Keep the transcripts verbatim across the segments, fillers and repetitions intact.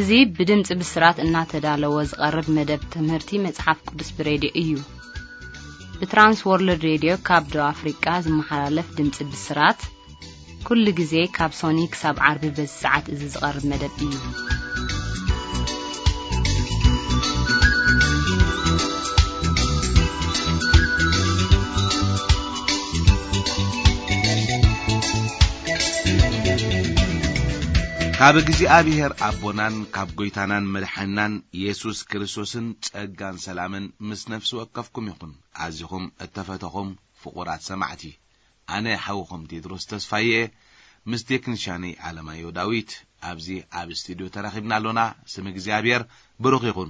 እዚህ بدمጽ بسرات እናተዳለው ዝቀርብ መደብ ትምህርቲ መጽሐፍ ቅዱስ በሬዲዮ እዩ በትራንስ ወርልድ ሬዲዮ ካብዶ አፍሪካ ዝመሓላለፍ ድምጽ بسرات ኩሉ ጊዜ ካብ ሶኒክ ሳብ ዓርቢ በሰዓት እዚ ዝቀርብ መደብ እዩ ካብ እግዚአብሔር አቦናን ካብ ጎይታናን መድኃናን ኢየሱስ ክርስቶስን ጸጋን ሰላምን ምስ ነፍስ ወከፍኩም ይኹን አዚኹም እተፈተኹም ፍቁራት ሰማዕቲ አነ ሓውኹም ቴድሮስ ተስፋዬ ምስ ቴክኒሻኒ ዓለማዮ ዳዊት ኣብዚ ኣብ ስቱዲዮ ተራኺብና ኣለና ስም እግዚአብሔር ብሩኽ ይኹን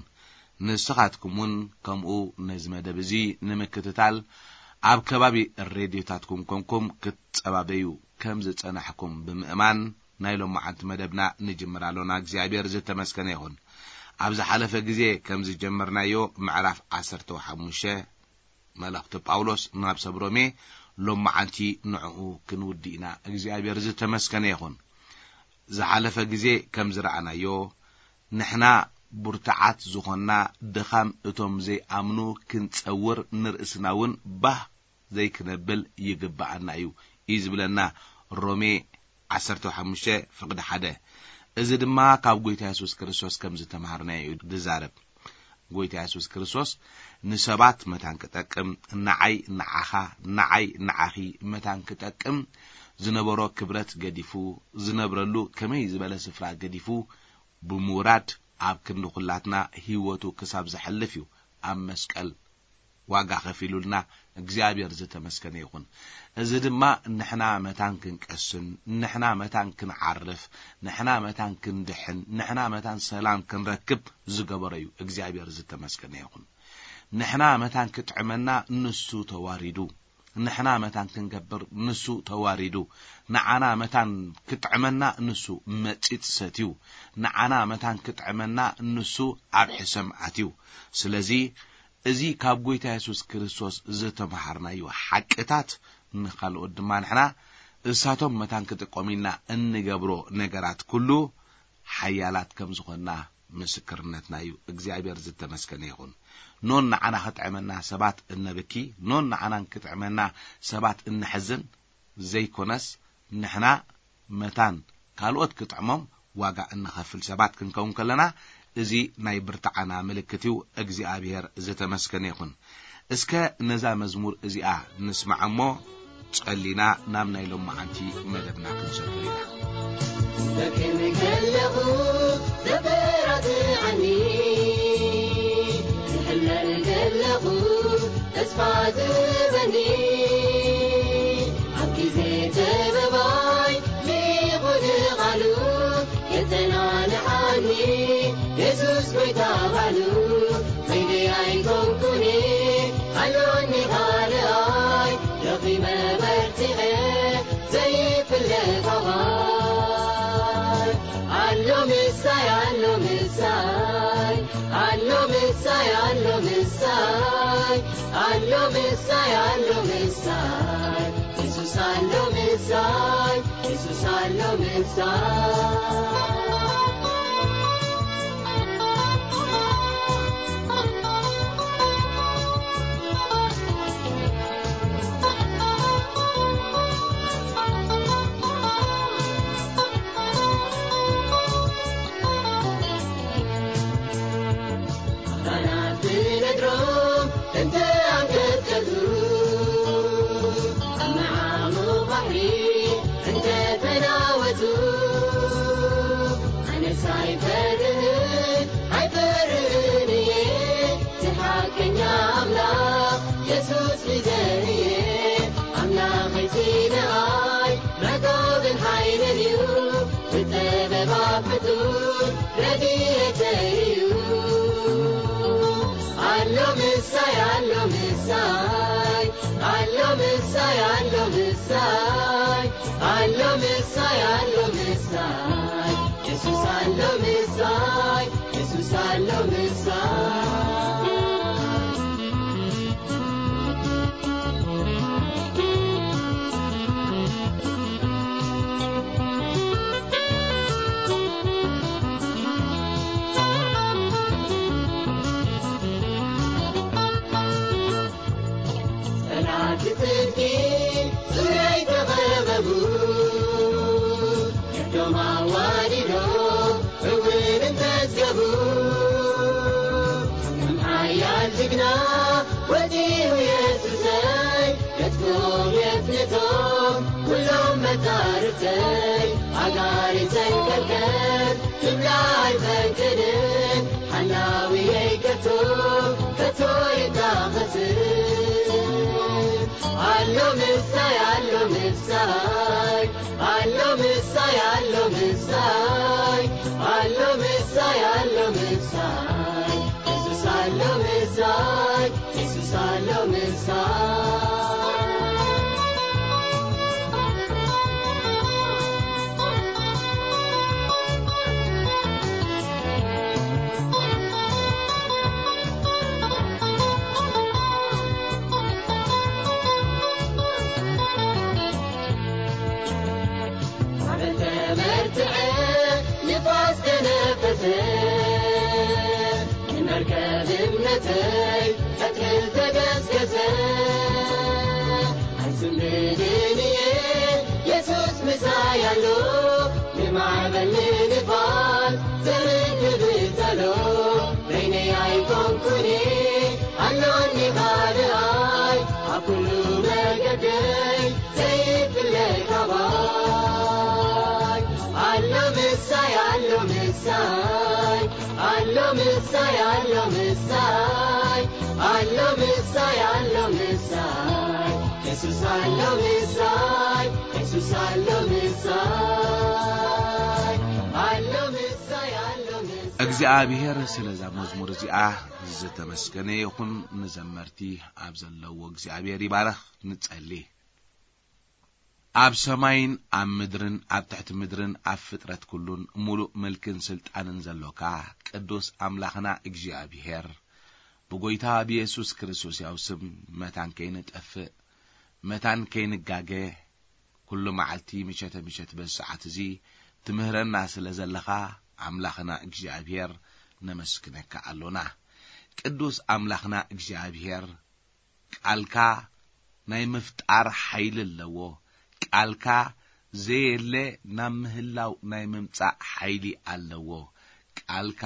ንስኻትኩምን ከምኡ ነዝመደብ እዚ ንምክትታል ኣብ ከባቢ ሬድዮታትኩም ኮንኩም ክትጸባበዩ ከም ዝጸናሕኩም ብምእማን ናይሎም ማዓንት መደብና ንጅምራሎና እግዚአብሔር ዝተመስገነ ይሁን ኣብዚ ሓለፈ ጊዜ ከም ዝጀመርናዮ ምዕራፍ ዓሰርተ ሓሙሽተ መልእኽቲ ጳውሎስ ናብ ሰብሮሜ ሎም ማዓንቲ ንዕኡ ክንውዲና እግዚአብሔር ዝተመስገነ ይሁን ዝሓለፈ ጊዜ ከም ዝረአናዮ ንሕና ቡርታዓት ዝኾና ድኻም እቶም ዘይኣምኑ ክንጸውር ንርእስናውን ባህ ዘይክነብል ይግባአና እዩ ይዝብለና ሮሜ عشرة وحمشة فقد حدا إذا دما كاب قويت يسوع كريستوس كم زتمهرنا يدزارب قويت يسوع كريستوس نسبات متان كتاكم نعي نعخا نعي نعخي متان كتاكم زنبرو كبرت قديفو زنبرلو كمي زبالة سفرة قديفو بمورات عب كنو خلاتنا هيوتو كساب زحلفيو أم مسكال واقع خفيلولنا እግዚአብሔር ዝተመስገነ ይሁን እዚ ድማ ንሕና መታን ክንቀስን ንሕና መታን ክንዓርፍ ንሕና መታን ክንድሕን ንሕና መታን ሰላም ክንረክብ ዝገበረዩ እግዚአብሔር ዝተመስገነ ይሁን ንሕና መታን ክትዕመና ንሱ ተዋሪዱ ንሕና መታን ክንገብር ንሱ ተዋሪዱ ንዓና መታን ክትዕመና ንሱ መጽት ሰትዩ ንዓና መታን ክትዕመና ንሱ ኣብ ሕሰም ኣትዩ ስለዚ እዚ ካብ ጎይታ ኢየሱስ ክርስቶስ ዝተመሃርናዩ ሓቅታት ንኻልኦ ድማ ንሕና እሳቶም መታን ክትቆሚና እንገብሮ ነገራት ኩሉ ሓያላት ከም ዝኾና ምስክርነትና እዩ እግዚአብሔር ዝተመስገነ ይሁን ኖን ንዓና ክትዕመና ሰባት እንብኪ ኖን ንዓና ክትዕመና ሰባት እንሕዝን ዘይኮነስ ንሕና መታን ካልኦት ክትዕሞም ዋጋ እንኸፍል ሰባት ክንከውን ከለና እዚ ናይ ብርታዓና ምልክትዩ እግዚአብሔር ዝተመስገነ ይሁን እስከ ነዛ መዝሙር እዚኣ ንስማዕሞ ጸሊና ናብ ናይሎም ማዓንቲ መደብና ክንሰግር لكن قلقوا زبرت عني هلا قلقوا أسفاد بني عبد زيت بباي ليقول قالوا يتنال عني يسوس بيتابلو زيني عيكم كوني علوني هالي يغي ما برتغي زي في الغوار علو مساي علو مساي علو مساي علو مساي علو مساي علو مساي يسوس علو مساي يسوس علو مساي Jesus I love Messiah Jesus I love Messiah علوم متارتي عقاري تنكلكل تبلاي فنكدن حلاوي كتو كتو يتاختن علوم الساي علوم الساي علوم الساي علوم الساي علوم الساي علوم الساي يسوس علوم الساي يسوس علوم الساي المركب أكل تقسقسه عزم بدينيه يسوس مسايلو بمعبل نفال ترك بيتلو بيني عيكم كوني علوني غالي أكلو مقدي سيف اللي كباي علم الساي علم الساي علم الساي علم الساي علم الساي علم الساي يسوس علم الساي يسوس علم الساي علم الساي علم الساي እግዚአብሔር ስለዛ መዝሙር እዚኣ ዝተመስገነ ይኹን ንዘመርቲ ኣብ ዘለዎ እግዚአብሔር ይባረኽ ንጸሊ ኣብ ሰማይን ኣብ ምድርን ኣብ ትሕቲ ምድርን ኣብ ፍጥረት ኩሉን ሙሉእ መልክን ስልጣንን ዘሎካ ቅዱስ አምላኽና እግዚአብሔር ብጎይታ በኢየሱስ ክርስቶስ ያው ስም መታን ከይንጠፍእ መታን ከይንጋገ ኩሉ መዓልቲ ምቸተ ምቸት በሰዓት እዚ ትምህረና ስለዘለኻ አምላኽና እግዚአብሔር ነመስግነካ አሎና ቅዱስ አምላኽና እግዚአብሔር ቃልካ ናይ ምፍጣር ኃይል ኣለዎ ቃልካ ዘየለ ናብ ምህላው ናይ ምምጻእ ኃይሊ ኣለዎ ቃልካ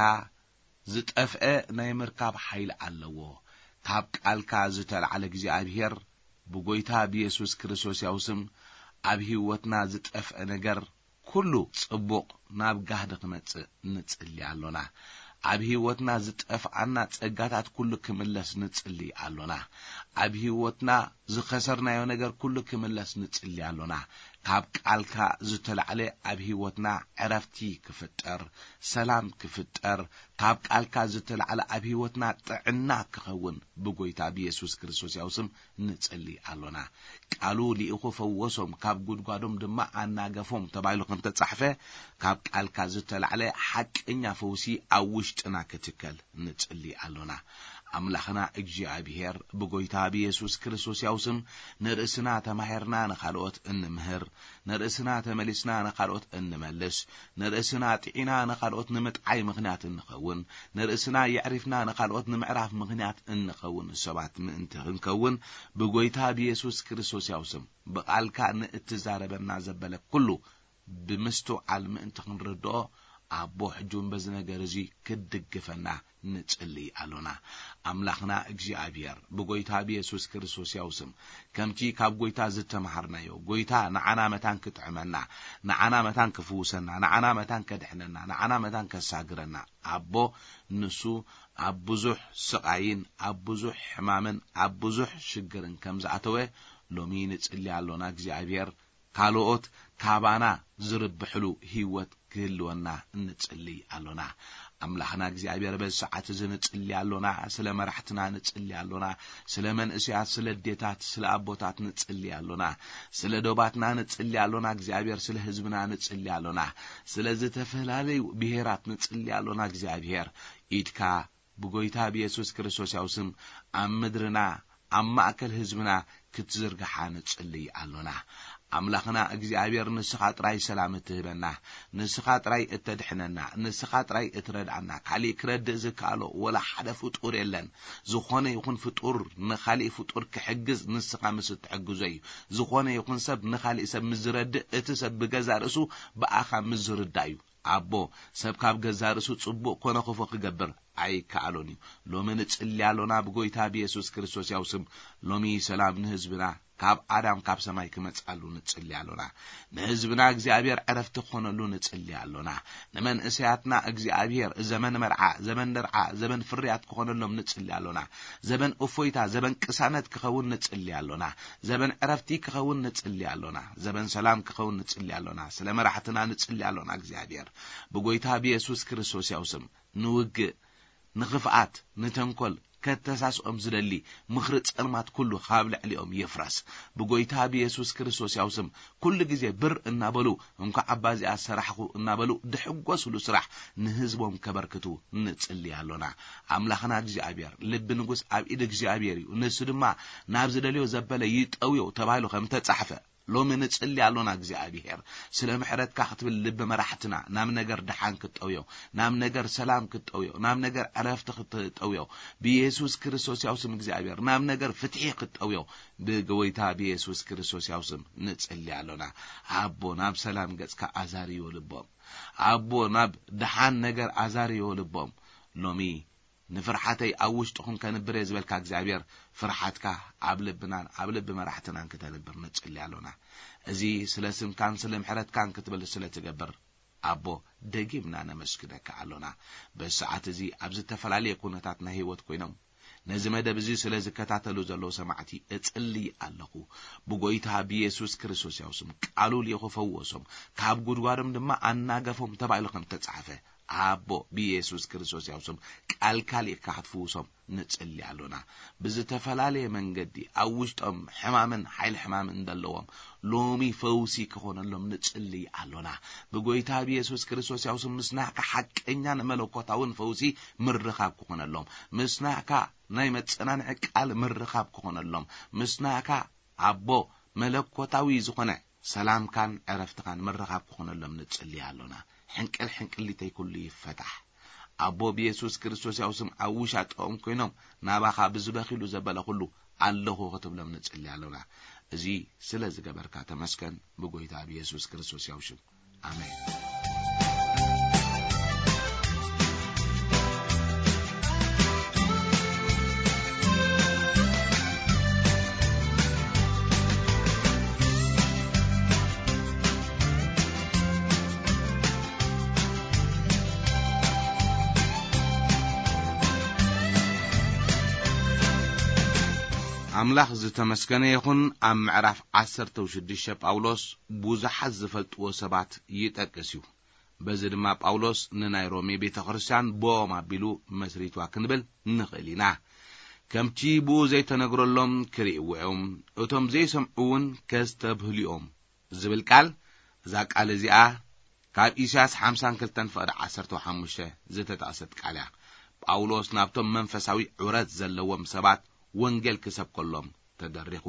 ዝጠፍአ ናይ ምርካብ ኃይል ኣለዎ ካብ ቃልካ ዝተልዓለ እግዚአብሔር ብጎይታ በኢየሱስ ክርስቶስ ያው ስም ኣብ ህይወትና ዝጠፍአ ነገር ኩሉ ጽቡቕ ናብ ጋህደ ክመጽእ ንጽሊ ኣሎና ኣብ ህይወትና ዝጠፍአና ጸጋታት ኩሉ ክምለስ ንጽሊ ኣሎና ኣብ ህይወትና ዝኸሰርናዮ ነገር ኩሉ ክምለስ ንጽሊ ኣሎና ካብ ቃልካ ዝተልዓለ ኣብ ህይወትና ዕረፍቲ ክፍጠር ሰላም ክፍጠር ካብ ቃልካ ዝተልዓለ ኣብ ህይወትና ጥዕና ክኸውን ብጎይታ በኢየሱስ ክርስቶስ ያው ስም ንጽሊ ኣሎና ቃሉ ሊኢኹ ፈወሶም ካብ ጉድጓዶም ድማ ኣናገፎም ተባይሉ ከም ተጻሕፈ ካብ ቃልካ ዝተልዓለ ሐቀኛ ፈውሲ ኣብ ውሽጥና ክትከል ንጽሊ ኣሎና አምላኽና እግዚአብሔር በጎይታ በኢየሱስ ክርስቶስ ያው ስም ንርእስና ተማህርና ነኻልኦት እንምህር ንርእስና ተመሊስና ነኻልኦት እንመልስ ንርእስና ጥዒና ነኻልኦት ንምጥዓይ ምኽንያት እንኸውን ንርእስና ይዕሪፍና ነኻልኦት ንምዕራፍ ምኽንያት እንኸውን ሰባት ምእንቲ እንከውን በጎይታ በኢየሱስ ክርስቶስ ያው ስም በቃልካ ንእትዛረበና ዘበለ ኩሉ ብምስቱ ዓል ምእንቲ ክንርድኦ አቦ ሕጁን በዝነገር እዚ ክድግፈና ንጽሊ አሎና አምላኽና እግዚአብሔር በጎይታ በኢየሱስ ክርስቶስ ያው ስም ከምቲ ካብ ጎይታ ዝተማሃርናዮ ጎይታ ንዓና መታን ክትዕመና ንዓና መታን ክፍውሰና ንዓና መታን ከድሕነና ንዓና መታን ከሳግረና አቦ ንሱ ኣብ ብዙሕ ስቃይን ኣብ ብዙሕ ሕማምን ኣብ ብዙሕ ሽግርን ከም ዝኣተወ ሎሚ ንጽሊ አሎና እግዚአብሔር ካልኦት ካባና ዝርብሕሉ ህይወት ክህልወና እንጽሊ አሎና አምላኽና እግዚአብሔር በሰዓት ዝንጽሊ አሎና ስለ መራሕትና ንጽሊ አሎና ስለ መንእስያት ስለ ዴታት ስለ አቦታት ንጽሊ አሎና ስለ ዶባትና ንጽሊ አሎና እግዚአብሔር ስለ ህዝብና ንጽሊ አሎና ስለ ዝተፈላልዩ ብሔራት ንጽሊ አሎና እግዚአብሔር ኢድካ በጎይታ በኢየሱስ ክርስቶስ ያው ስም ኣብ ምድርና ኣብ ማእከል ህዝብና ክትዝርግሓ ንጽሊ አሎና አምላኽና እግዚአብሔር ንስኻ ጥራይ ሰላም ትህበና ንስኻ ጥራይ እተድሕነና ንስኻ ጥራይ እትረዳና ካሊ ክረድእ ዝካሎ ወላ ሓደ ፍጡር የለን ዝኾነ ይኹን ፍጡር ንኻሊ ፍጡር ክሕግዝ ንስኻ ምስ ትሕግዘዩ ዝኾነ ይኹን ሰብ ንኻሊ ሰብ ምዝረድእ እቲ ሰብ በገዛ ርእሱ በኣኻ ምዝርዳዩ አቦ ሰብ ካብ ገዛ ርእሱ ጽቡቕ ኮነ ኸፎ ክገብር አይ ካሎኒ ሎሚ ንጽሊ አሎና በጎይታ በኢየሱስ ክርስቶስ ያው ስም ሎሚ ሰላም ንህዝብና ካብ ኣዳም ካብ ሰማይ ክመጽኣሉ ንጽልይ ኣሎና ንህዝብና እግዚአብሔር ዕረፍቲ ክኾነሉ ንጽልይ ኣሎና ንመንእሰያትና እግዚአብሔር ዘመን መርዓ ዘመን ደርዓ ዘመን ፍርያት ክኾነሎም ንጽልይ ኣሎና ዘመን እፎይታ ዘመን ቅሳነት ክኸውን ንጽልይ ኣሎና ዘመን ዕረፍቲ ክኸውን ንጽልይ ኣሎና ዘመን ሰላም ክኸውን ንጽልይ ኣሎና ስለ መራሕትና ንጽልይ ኣሎና እግዚአብሔር ብጎይታ በኢየሱስ ክርስቶስ ያውስም ንውግእ ንኽፍኣት ንተንኮል ከተሳስኦም ዝደሊ ምኽሪ ጸልማት ኩሉ ካብ ልዕሊኦም ይፍረስ ብጎይታ በኢየሱስ ክርስቶስ ያውስም ኩሉ ግዜ ብር እናበሉ እንኳ አባዚኣ ሰራሕኹ እናበሉ ድሕጎስሉ ስራሕ ንህዝቦም ከበርክቱ ንጽልይ ኣሎና አምላኽና እግዚአብሔር ልብ ንጉስ ኣብ ኢድ እግዚአብሔር እዩ ንሱ ድማ ናብ ዝደልዮ ዘበለ ይጠውዮ ተባሂሉ ከም ተጻሕፈ ሎሚ ንጽልይ ኣሎና እግዚአብሔር ስለ ምሕረትካ ክትብል ልብ መራሕትና ናብ ነገር ድሓን ክትጠውዮ ናብ ነገር ሰላም ክትጠውዮ ናብ ነገር ዕረፍቲ ክትጠውዮ በኢየሱስ ክርስቶስ ያውስም እግዚአብሔር ናብ ነገር ፍትሒ ክትጠውዮ ብጎይታ በኢየሱስ ክርስቶስ ያውስም ንጽልይ ኣሎና አቦ ናብ ሰላም ገጽካ አዛርዮ ልቦም አቦ ናብ ድሓን ነገር አዛርዮ ልቦም ሎሚ ንፍርሓተይ አውሽጥኹም ከንብረ ዝበልካ እግዚአብሔር ፍርሓትካ ኣብ ልብናን ኣብ ልብ መራሕትናን ከተንብር ንጽልይ ኣሎና እዚ ስለ ስምካን ስለ ምሕረትካን ክትብል ስለ ትገብር አቦ ደጊምና ነመስግነካ ኣሎና በሰዓት እዚ ኣብ ዝተፈላለየ ኩነታት ናይ ህይወት ኮይኖም ነዚ መደብ እዚ ስለ ዝከታተሉ ዘለው ሰማዕቲ እጽልይ ኣለኹ ብጎይታ በኢየሱስ ክርስቶስ ያውስም ቃሉ ሊኸፈወሶም ካብ ጉድጓዶም ድማ አናገፎም ተባይሉ ከም ተጻሕፈ አቦ በኢየሱስ ክርስቶስ ያውስም ቃል ካሊ ካሕትፉሶም ንጽልይ ኣሎና ብዝተፈላለየ መንገዲ አውሽጦም ሕማምን ኃይል ሕማም እንደለዎም ሎሚ ፈውሲ ክኾነሎም ንጽልይ ኣሎና ብጎይታ በኢየሱስ ክርስቶስ ያውስም ምስናካ ሐቀኛን መለኮታውን ፈውሲ ምርኻብ ክኾነሎም ምስናካ ናይ መጽናንዒ ቃል ምርኻብ ክኾነሎም ምስናካ አቦ መለኮታዊ ዝኾነ ሰላምካን ዕረፍትካን ምርኻብ ክኾነሎም ንጽልይ ኣሎና ሕንቅል ሕንቅሊተይ ኩሉ ይፈታሕ አቦ በኢየሱስ ክርስቶስ ያውስም አውሻጦም ኮይኖም ናባኻ ብዝበኺሉ ዘበለ ሁሉ ኣለኹ ክትብሎም ንጽልይ ኣሎና እዚ ስለ ዝገበርካ ተመስገን ብጎይታ በኢየሱስ ክርስቶስ ያውስም አሜን አምላኽ ዝተመስገነ ይኹን ኣብ ምዕራፍ ዓሰርተ ወሽዱሽተ ጳውሎስ ብዙሓት ዝፈልጥዎ ሰባት ይጠቅስ እዩ በዚ ድማ ጳውሎስ ንናይ ሮሜ ቤተክርስቲያን ቦም ኣቢሉ መስሪትዋ ክንብል ንኽእል ኢና ከምቲ ብኡ ዘይተነግረሎም ክሪእዎም እቶም ዘይሰምዑውን ከስተብህልዮም ዝብል ቃል እዛ ቃል እዚኣ ካብ ኢሳያስ ሓምሳ ወክልተ ፍቅዲ ዓሰርተ ወሓሙሽተ ዝተጠቕሰት ቃል እያ ጳውሎስ ናብቶም መንፈሳዊ ዕውረት ዘለዎም ሰባት ወንጌል ክሰብከሎም ተደሪኹ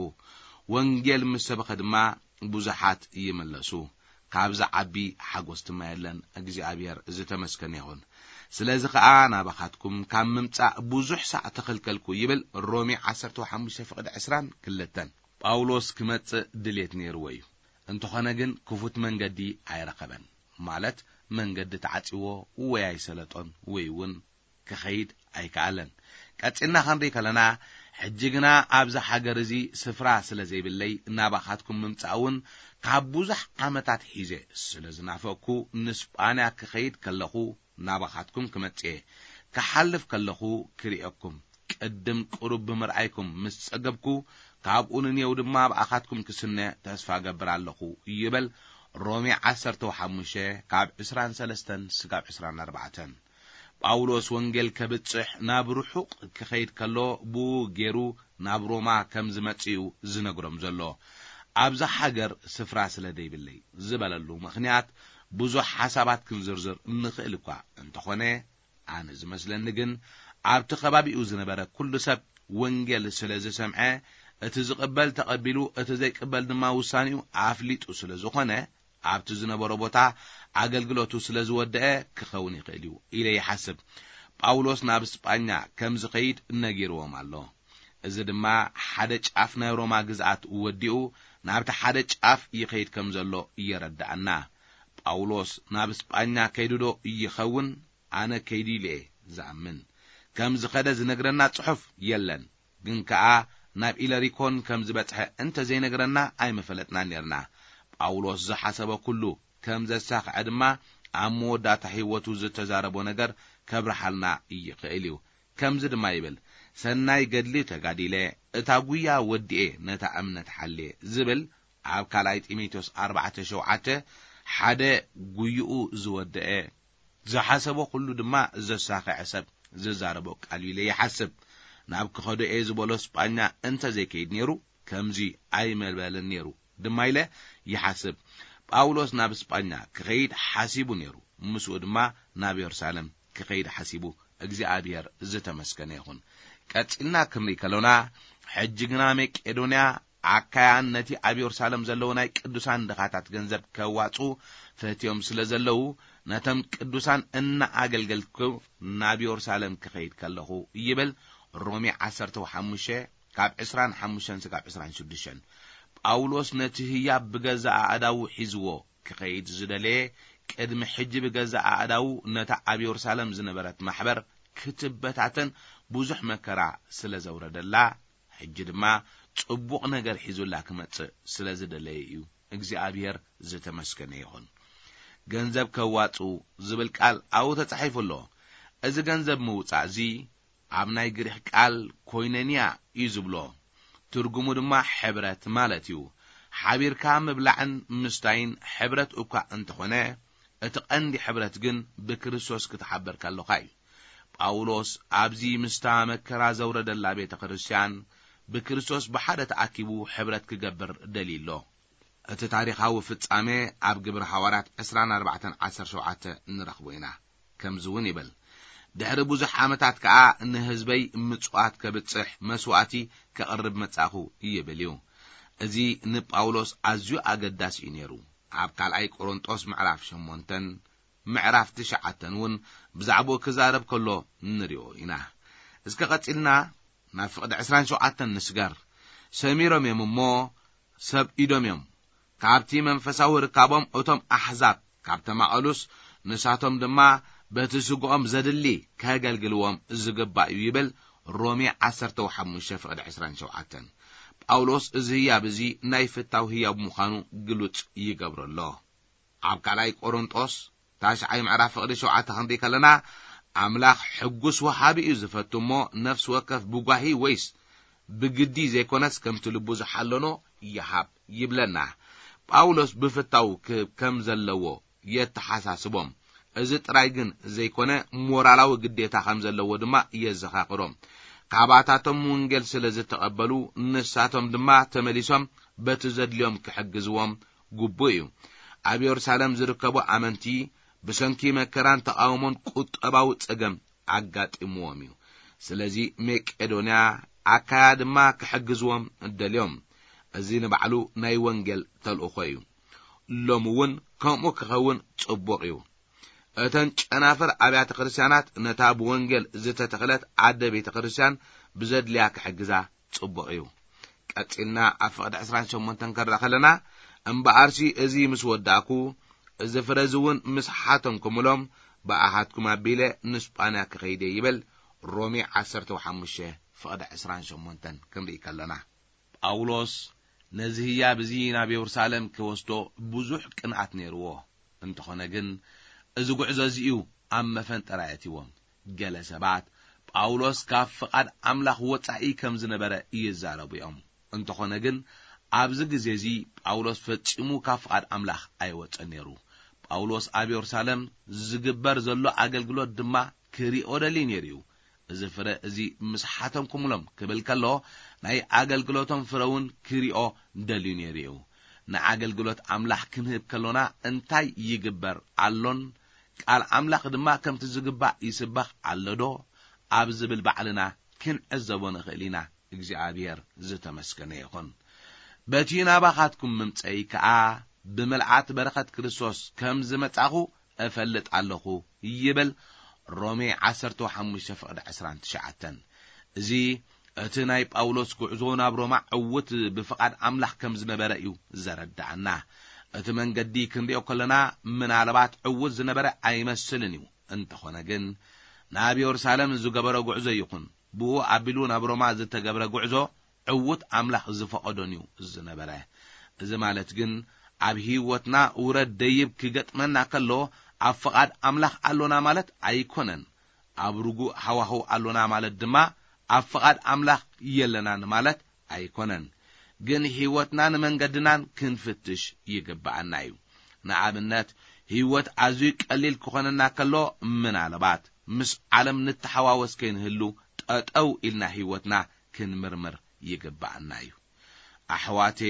ወንጌል ምሰበኸ ድማ ብዙሓት ይመለሱ ካብዛ ዓቢ ሓጎስ ድማ የለን እግዚአብሔር ዝተመስገነ ይኹን ስለዚ ከዓ ናባኻትኩም ካብ ምምጻእ ብዙሕ ሳዕ ተኸልከልኩ ይብል ሮሜ ዓሰርተ ወሓሙሽተ ፍቅዲ ዕስራን ክልተን ጳውሎስ ክመጽእ ድሌት ነይርዎ እዩ እንተኾነ ግን ክፉት መንገዲ ኣይረኸበን ማለት መንገዲ ተዓጽዎ ወይ ኣይሰለጦን ወይ እውን ክኸይድ ኣይከኣለን ቀጽና ክንሪ ከለና ሕጅግና ኣብዛ ሃገር እዚ ስፍራ ስለ ዘይብለይ ናባኻትኩም ምምጻእውን ካብ ብዙሕ ዓመታት ሒዘ ስለ ዝናፈኩ ንስጳንያ ክኸይድ ከለኹ ናባኻትኩም ክመጽእ ክሓልፍ ከለኹ ክሪአኩም ቅድም ቁሩብ ብምርኣይኩም ምስ ጸገብኩ ካብኡ ንኔው ድማ ብኣኻትኩም ክስነ ተስፋ ገብር ኣለኹ ይብል ሮሜ ዓሰርተ ወሓሙሽተ ካብ ዕስራን ሰለስተን ስጋብ ዕስራን ኣርባዕተ ጳውሎስ ወንጌል ከብጽሕ ናብ ርሑቕ ክኸይድ ከሎ ቡ ገይሩ ናብ ሮማ ከም ዝመጽኡ ዝነግሮም ዘሎ ኣብዛ ሃገር ስፍራ ስለ ደይብለይ ዝበለሉ ምኽንያት ብዙሕ ሓሳባት ክንዝርዝር እንኽእል እኳ እንተኾነ ኣነ ዝመስለኒ ግን ኣብቲ ከባቢኡ ዝነበረ ኩሉ ሰብ ወንጌል ስለ ዝሰምዐ እቲ ዝቕበል ተቐቢሉ እቲ ዘይቅበል ድማ ውሳኔኡ ኣፍሊጡ ስለ ዝኾነ ኣብቲ ዝነበረ ቦታ ኣገልግሎቱ ስለ ዝወደአ ክኸውን ይኽእል እዩ ኢለ ይሓስብ ጳውሎስ ናብ እስጳኛ ከም ዝኸይድ ነጊርዎም ኣሎ እዚ ድማ ሓደ ጫፍ ናይ ሮማ ግዝኣት ወዲኡ ናብቲ ሓደ ጫፍ ይኸይድ ከም ዘሎ ይረዳእና ጳውሎስ ናብ እስጳኛ ከይድዶ ይኸውን ኣነ ከይዲ ኢለ ዝኣምን ከም ዝኸደ ዝነግረና ጽሑፍ የለን ግን ከዓ ናብ ኢለሪኮን ከም ዝበጽሐ እንተ ዘይነገረና ኣይመፈለጥና ነርና ጳውሎስ ዝሓሰበ ኩሉ ከም ዘሳኽዐ ድማ ኣብ መወዳእታ ህይወቱ ዝተዛረቦ ነገር ከብርሃልና ይኽእል እዩ ከምዚ ድማ ይብል ሰናይ ገድሊ ተጋዲለ እታ ጉያ ወዲኤ ነታ እምነት ሓልየ ዝብል ኣብ ካልኣይ ጢሞቴዎስ ኣርባዕተ ሸውዓተ ሓደ ጉይኡ ዝወደአ ዝሓሰቦ ኩሉ ድማ ዘሳኽዐ ሰብ ዝዛረቦ ቃል ኢለ ይሓስብ ናብ ክኸደኤ ዝበሎ ስጳኛ እንተ ዘይከይድ ነይሩ ከምዚ ኣይመልበልን ነይሩ ድማ ኢለ ይሓስብ ጳውሎስ ናብ ስጳኛ ክኸይድ ሓሲቡ ነይሩ ምስኡ ድማ ናብ ኢየሩሳሌም ክኸይድ ሓሲቡ እግዚአብሔር ዝተመስገነ ይኹን ቀጽልና ክንሪ ከለና ሕጂ ግና መቄዶንያ አካያን ነቲ ኣብ ኢየሩሳሌም ዘለዉ ናይ ቅዱሳን ድኻታት ገንዘብ ከዋጹ ፈትዮም ስለ ዘለዉ ነተም ቅዱሳን እና አገልገልኩ ናብ ኢየሩሳሌም ክኸይድ ከለኹ ይብል ሮሜ ዓሰርተ ሓሙሽተ ካብ ዕስራን ሓሙሽተን ካብ ዕስራን ሽዱሽተን ጳውሎስ ነቲ ህያብ ብገዛ አዳው ሒዝዎ ክኸይድ ዝደለየ ቅድሚ ሕጂ ብገዛ አዳው ነታ ኣብ ኢየሩሳሌም ዝነበረት ማሕበር ክትበታተን ብዙሕ መከራ ስለ ዘውረደላ ሕጂ ድማ ጽቡቕ ነገር ሒዙላ ክመጽእ ስለ ዝደለየ እዩ እግዚአብሔር ዝተመስገነ ይኹን ገንዘብ ከዋጹ ዝብል ቃል ኣው ተጻሒፉሎ እዚ ገንዘብ ምውጻእ እዚ ኣብ ናይ ግሪክ ቃል ኮይነንያ እዩ ዝብሎ ትርጉሙ ድማ ሕብረት ማለት እዩ ሓቢርካ ምብላዕን ምስታይን ሕብረት እኳ እንተኾነ እቲ ቀንዲ ሕብረት ግን ብክርስቶስ ክትሓበር ከለኻ እዩ ጳውሎስ ኣብዚ ምስታ መከራ ዘውረደላ ቤተ ክርስቲያን ብክርስቶስ ብሓደ ተኣኪቡ ሕብረት ክገብር ደሊሎ እቲ ታሪኻዊ ፍጻሜ ኣብ ግብረ ሐዋርያት ዕስራን ኣርባዕተን ዓሰርተ ሸውዓተ ንረኽቦ ኢና ከምዝውን ይብል ድሕሪ ብዙሕ ዓመታት ከዓ ንህዝበይ ምጽዋት ከብጽሕ መስዋዕቲ ከቕርብ መጻኹ ይብል እዩ እዚ ንጳውሎስ ኣዝዩ ኣገዳሲ እዩ ነይሩ ኣብ ካልኣይ ቆሮንጦስ ምዕራፍ ሸሞንተ ምዕራፍ ትሽዓተ እውን ብዛዕባ ክዛረብ ከሎ ንሪኦ ኢና እስከ ቀጽልና ናብ ፍቕዲ ዕስራን ሸውዓተ ንስጋር ሰሚሮም እዮም እሞ ሰብ ኢዶም እዮም ካብቲ መንፈሳዊ ርካቦም እቶም ኣሕዛብ ካብ ተማቐሉስ ንሳቶም ድማ በቲ ስጉኦም ዘድሊ ከገልግልዎም ዝግባእ እዩ ይብል ሮሜ ዓሰርተ ሓሙሽተ ፍቕዲ ዕስራን ሸውዓተ ጳውሎስ እዚ ህያብ እዚ ናይ ፍታው ህያብ ምዃኑ ግሉጽ ይገብረሎ ኣብ ካልኣይ ቆሮንጦስ ታሽዓይ ምዕራፍ ፍቕዲ ሸውዓተ ክንሪ ከለና ኣምላኽ ሕጉስ ወሃቢ እዩ ዝፈቱ እሞ ነፍሲ ወከፍ ብጓሂ ወይስ ብግዲ ዘይኮነስ ከምቲ ልቡ ዝሓለኖ ይሃብ ይብለና ጳውሎስ ብፍታው ከም ዘለዎ የተሓሳስቦም እዚ ጥራይ ግን ዘይኮነ ሞራላዊ ግዴታ ከም ዘለዎ ድማ የዘኻኽሮም ካባታቶም ወንጌል ስለ ዝተቐበሉ ንሳቶም ድማ ተመሊሶም በቲ ዘድልዮም ክሕግዝዎም ግቡእ እዩ ኣብ ኢየሩሳሌም ዝርከቡ ኣመንቲ ብሰንኪ መከራን ተቃውሞን ቁጠባዊ ጸገም ኣጋጢምዎም እዩ ስለዚ መቄዶንያ ኣካያ ድማ ክሕግዝዎም ደልዮም እዚ ንባዕሉ ናይ ወንጌል ተልእኾ እዩ ሎሚ እውን ከምኡ ክኸውን ጽቡቕ እዩ እተን ጨናፍር ኣብያተ ክርስቲያናት ነታ ብወንጌል ዝተተኽለት ዓደ ቤተ ክርስቲያን ብዘድልያ ክሕግዛ ጽቡቕ እዩ ቀጽልና ኣብ ፍቕዲ ዕስራን ሸሞንተ ከረኸ ከለና እምበኣርሲ እዚ ምስ ወዳእኩ እዚ ፍረዝ እውን ምስ ሓቶም ክምሎም ብኣሓትኩም ኣቢለ ንስጳንያ ክኸይደ ይብል ሮሜ ዓሰርተ ሓሙሽተ ፍቕዲ ዕስራን ሸሞንተ ክንርኢ ከለና ጳውሎስ ነዚ ህያብ እዚ ናብ ኢየሩሳሌም ክወስዶ ብዙሕ ቅንዓት ነይርዎ እንተኾነ ግን እዚ ጉዕዞ እዚኡ ኣብ መፈንጠራ ኣትይዎም ገለ ሰባት ጳውሎስ ካብ ፍቓድ ኣምላኽ ወጻኢ ከም ዝነበረ ይዛረቡ እዮም እንተኾነ ግን ኣብዚ ግዜ እዚ ጳውሎስ ፈጺሙ ካብ ፍቓድ ኣምላኽ ኣይወፀን ነይሩ ጳውሎስ ኣብ ኢየሩሳሌም ዝግበር ዘሎ ኣገልግሎት ድማ ክሪኦ ደሊ ነይሩ እዩ እዚ ፍረ እዚ ምስ ሓቶም ኩምሎም ክብል ከሎ ናይ ኣገልግሎቶም ፍረውን ክሪኦ ደሊ ነይሩ እዩ ንኣገልግሎት ኣምላኽ ክንህብ ከሎና እንታይ ይግበር ኣሎን ቃል ኣምላኽ ድማ ከምቲ ዝግባእ ይስባኽ ኣለዶ ኣብ ዝብል ባዕልና ክንዕዘቦ ንኽእል ኢና እግዚአብሔር ዝተመስገነ ይኹን በቲ ናባኻትኩም ምምፀይ ከዓ ብመልዓት በረኸት ክርስቶስ ከም ዝመጻኹ እፈልጥ ኣለኹ ይብል ሮሜ ዓሰርተ ሓሙሽተ ፍቕዲ ዕስራን ትሽዓተ እዚ እቲ ናይ ጳውሎስ ጉዕዞ ናብ ሮማ ዕውት ብፍቓድ ኣምላኽ ከም ዝነበረ እዩ ዘረዳዕና እቲ መንገዲ ክንሪኦ ከለና ምናልባት ዕውት ዝነበረ ኣይመስልን እዩ እንተኾነ ግን ናብ ኢየሩሳሌም ዝገበረ ጉዕዞ ይኹን ብኡ ኣቢሉ ናብ ሮማ ዝተገበረ ጉዕዞ ዕውት ኣምላኽ ዝፈቀዶንዩ ዝነበረ እዚ ማለት ግን ኣብ ህይወትና ውረድ ደይብ ክገጥመና ከሎ ኣብ ፍቃድ ኣምላኽ ኣሎና ማለት ኣይኮነን ኣብ ርጉእ ሃዋህው ኣሎና ማለት ድማ ኣብ ፍቃድ ኣምላኽ የለናን ማለት ኣይኮነን ግን ህይወትና ንመንገድናን ክንፍትሽ ይግባአና እዩ ንኣብነት ህይወት ኣዝዩ ቀሊል ክኾነና ከሎ ምናልባት ምስ ዓለም ንተሓዋወስ ከይንህሉ ጠጠው ኢልና ህይወትና ክንምርምር ይግባአና እዩ ኣሕዋቴ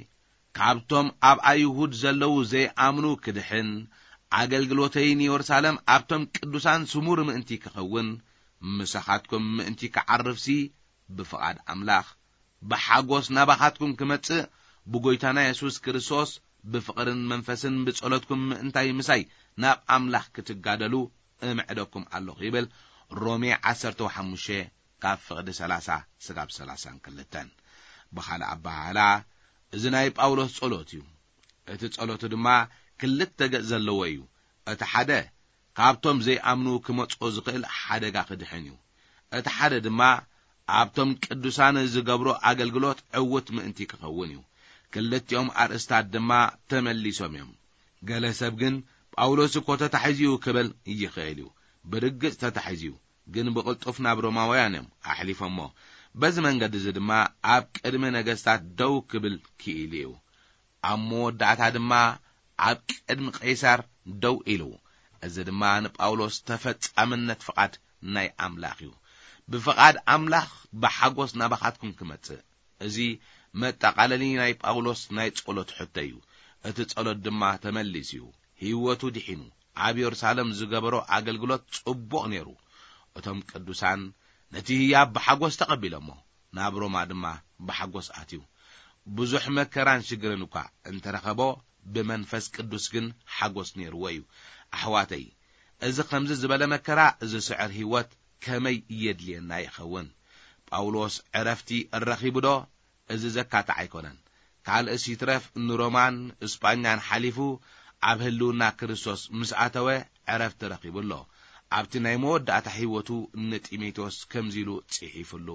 ካብቶም ኣብ ኣይሁድ ዘለው ዘይኣምኑ ክድሕን ኣገልግሎተይ ንየሩሳሌም ኣብቶም ቅዱሳን ስሙር ምእንቲ ክኸውን ምሳኻትኩም ምእንቲ ክዓርፍሲ ብፍቃድ ኣምላኽ ብሓጎስ ናባኻትኩም ክመጽእ ብጎይታና ኢየሱስ ክርስቶስ ብፍቅርን መንፈስን ብጸሎትኩም ምእንታይ ምሳይ ናብ ኣምላኽ ክትጋደሉ እምዕደኩም ኣለኹ ይብል ሮሜ ዓሰርተ ሓሙሽተ ካብ ፍቅዲ ሰላሳ ስጋብ ሰላሳ ክልተ ብኻልእ ኣባሃላ እዚ ናይ ጳውሎስ ጸሎት እዩ እቲ ጸሎቱ ድማ ክልተ ገጽ ዘለዎ እዩ እቲ ሓደ ካብቶም ዘይኣምኑ ክመጽኦ ዝኽእል ሓደጋ ክድሕን እዩ እቲ ሓደ ድማ ኣብቶም ቅዱሳን ዝገብሮ ኣገልግሎት ዕውት ምእንቲ ክኸውን እዩ ክልቲኦም ኣርእስታት ድማ ተመሊሶም እዮም ገለ ሰብ ግን ጳውሎስ እኮ ተታሒዙ ክብል ይኽእል እዩ ብርግጽ ተታሒዙ ግን ብቕልጡፍ ናብ ሮማውያን እዮም ኣሕሊፎሞ በዚ መንገዲ እዚ ድማ ኣብ ቅድመ ነገስታት ደው ክብል ክኢሉ እዩ ኣብ መወዳእታ ድማ ኣብ ቅድሚ ቀይሳር ደው ኢሉ እዚ ድማ ንጳውሎስ ተፈጻምነት ፍቃድ ናይ ኣምላኽ እዩ ብፍቃድ ኣምላኽ ብሓጎስ ናባኻትኩም ክመጽእ እዚ መጠቃለሊ ናይ ጳውሎስ ናይ ጸሎት ሕቶ እዩ እቲ ጸሎት ድማ ተመሊስ እዩ ህይወቱ ድሒኑ ኣብ ኢየሩሳሌም ዝገበሮ ኣገልግሎት ጽቡቕ ነይሩ እቶም ቅዱሳን ነቲ ህያብ ብሓጎስ ተቐቢሎሞ ናብ ሮማ ድማ ብሓጎስ ኣትዩ ብዙሕ መከራን ሽግርን እኳ እንተረኸቦ ብመንፈስ ቅዱስ ግን ሓጎስ ነይርዎ እዩ ኣሕዋተይ እዚ ከምዚ ዝበለ መከራ እዚ ስዕር ህይወት ከመይ የድልየና ይኸውን ጳውሎስ ዕረፍቲ እረኺቡዶ እዚ ዘካታ ኣይኮነን ካልእስ ይትረፍ ንሮማን እስጳኛን ሓሊፉ ኣብ ህልውና ክርስቶስ ምስኣተወ ዕረፍቲ ረኺቡሎ ኣብቲ ናይ መወዳእታ ህይወቱ ንጢሞቴዎስ ከምዚሉ ጽሒፉሉ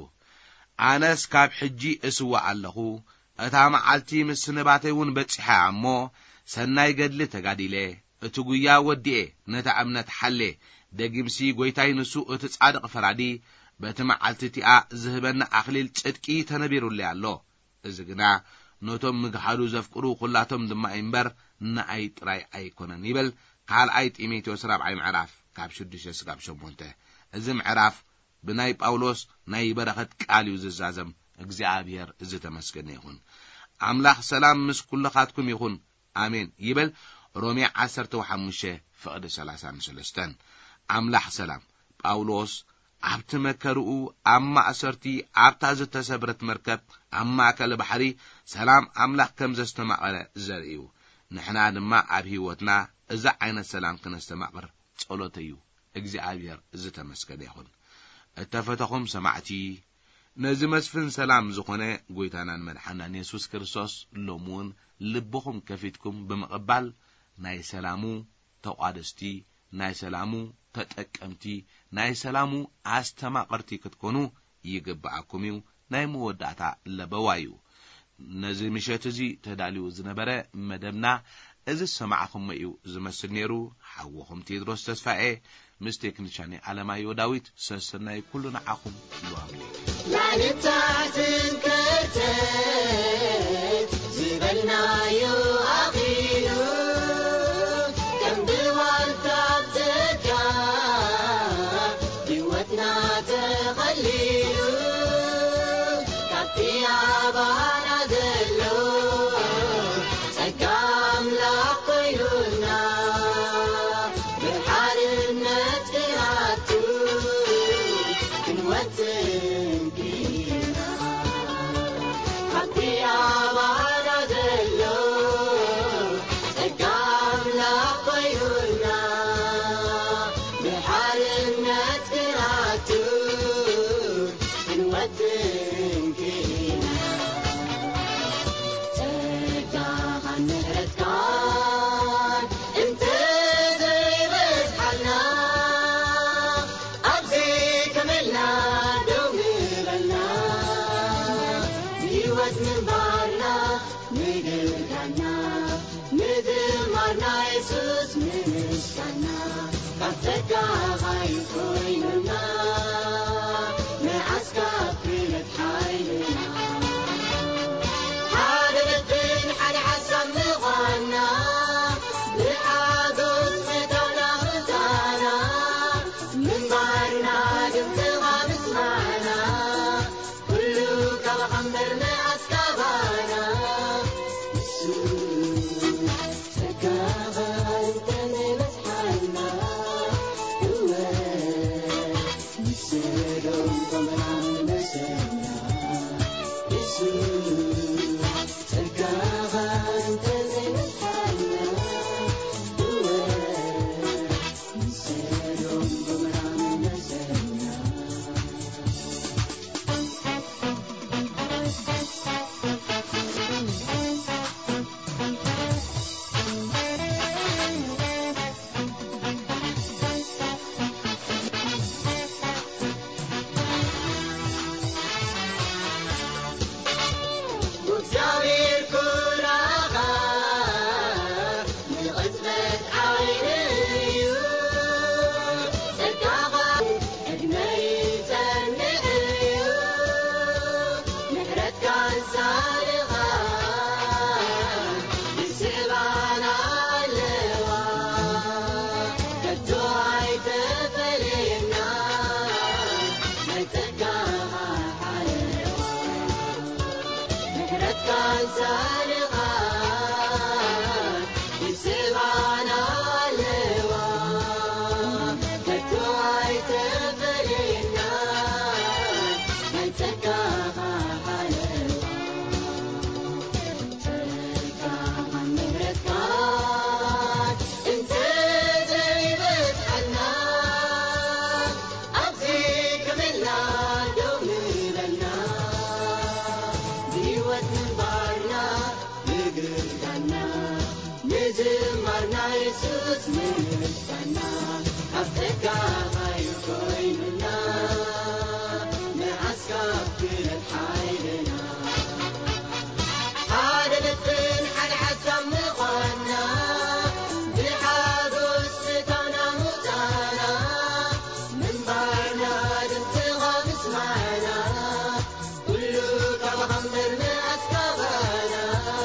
ኣነስ ካብ ሕጂ እስዋ ኣለኹ እታ መዓልቲ ምስ ስንባተይ እውን በፂሓ እሞ ሰናይ ገድሊ ተጋዲለ እቲ ጉያ ወዲኤ ነታ እምነት ሓሌ ደጊምሲ ጎይታይ ንሱ እቲ ጻድቕ ፈራዲ በቲ መዓልቲ እቲኣ ዝህበና ኣኽሊል ጽድቂ ተነቢሩልይ ኣሎ እዚ ግና ነቶም ምግሃዱ ዘፍቅሩ ኩላቶም ድማ እምበር ንኣይ ጥራይ ኣይኮነን ይብል ካልኣይ ጢሞቴዎስ ራብዓይ ምዕራፍ ካብ ሽዱሽተ ስጋብ ሸሞንተ እዚ ምዕራፍ ብናይ ጳውሎስ ናይ በረኸት ቃል እዩ ዝዛዘም እግዚአብሔር ዝተመስገነ ይሁን ኣምላኽ ሰላም ምስ ኩልኻትኩም ይሁን ኣሜን ይብል ሮሜ ዓሰርተ ሓሙሽተ ፍቅዲ ሰላሳ ወሰለስተ ኣምላኽ ሰላም ጳውሎስ ኣብቲ መከርኡ ኣብ ማእሰርቲ ኣብታ ዝተሰብረት መርከብ ኣብ ማእከል ባሕሪ ሰላም ኣምላኽ ከም ዘስተማቐረ ዘርእዩ ንሕና ድማ ኣብ ህይወትና እዛ ዓይነት ሰላም ክነስተማቕር ጸሎት እዩ እግዚአብሔር ዝተመስገነ ይሁን እተፈተኹም ሰማዕቲ ነዚ መስፍን ሰላም ዝኾነ ጎይታናን መድሓናን ኢየሱስ ክርስቶስ ሎሙን ልብኹም ከፊትኩም ብምቕባል ናይ ሰላሙ ተቋደስቲ ናይ ሰላሙ ተጠቀምቲ ናይ ሰላሙ ኣስተማቐርቲ ክትኮኑ ይግባአኩም እዩ ናይ መወዳእታ ለበዋዩ ነዚ ምሸት እዚ ተዳልዩ ዝነበረ መደብና እዚ ሰማዕኹም እዩ ዝመስል ነይሩ ሓወኹም ቴድሮስ ተስፋኤ ምስ ቴክኒሻን ዓለማዮ ዳዊት ሰሰናይ ኩሉ ንዓኹም ይዋሃብ ላልታትን ከተት ዝበልናዮ ኣኺሉ ከም ብዋልታብ ዘጋ ህይወትና ተኸሊሉ ካብቲ ኣባና ዘሎ ጸጋ ኣምላኽ ኮይኑና ብሓርነት ክኣቱ ክንወትን ጊና ካብቲ ኣባና ዘሎ ጸጋ ኣምላኽ ኮይኑና ብሓርነት ክኣቱ ክንወትን ጊና ጸጋ ምህረትካን እንተ مسكنا قبتك غايب كويننا معسكر في حيلنا حادث بين حد حسن مغنى بحادث مدونا مزانا من بارنا دمت غامس معنا كله كالخمر معسكبانا يسوع سكاغا انتني مسحنا نسيرهم طمعا مسنا يسوع سكاغا انتني مسحنا نسيرهم طمعا مسنا وبزاوير كراغا من غزبة عيني سكاغا أجمعي تنعي نحرت كان سالغا بالسبانا اللوا كالدواي تفلينا نتكاها حلوا نحرت كان سالغا بالسبانا اللوا كالدواي تفلينا نتكاها حلوا تلقاها نحرت كان انت جايبت حنا أبزيك منا دومي لنا ديوت من بارنا نقردنا نزمرنا يسوس مستنا أبتك غير كويننا معسكر في حيلنا حادث بين حد حسن مغنى بحادث ستنا متانا من بارنا دمت غامس معنا كله كالخمر معسكبانا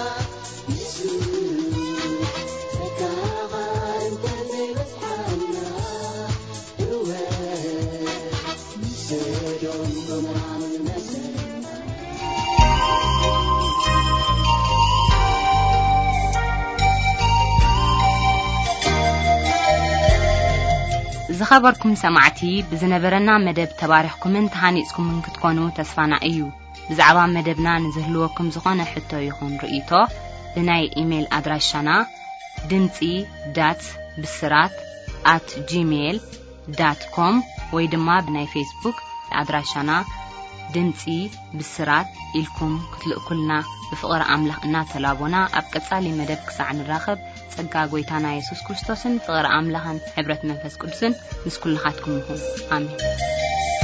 يسوع سكاغا انتني مسحنا نسيرهم طمعا مسنا ዝኸበርኩም ሰማዕቲ ብዝነበረና መደብ ተባሪኽኩምን ተሃኒጽኩምን ክትኮኑ ተስፋና እዩ ብዛዕባ መደብና ንዝህልወኩም ዝኾነ ሕቶ ይኹን ርእይቶ ብናይ ኢሜል ኣድራሻና ድምፂ ዳት ብስራት at gmail dot com ወይ ድማ ብናይ ፌስቡክ ኣድራሻና ድምፂ ብስራት ኢልኩም ክትልእኩልና ብፍቕሪ ኣምላኽ እናተላቦና ኣብ ቀጻሊ መደብ ክሳዕ ንራኸብ ጸጋ ጎይታና ኢየሱስ ክርስቶስን ፍቕሪ ኣምላኽን ሕብረት መንፈስ ቅዱስን ምስ ኩልኻትኩም ይኹን ኣሜን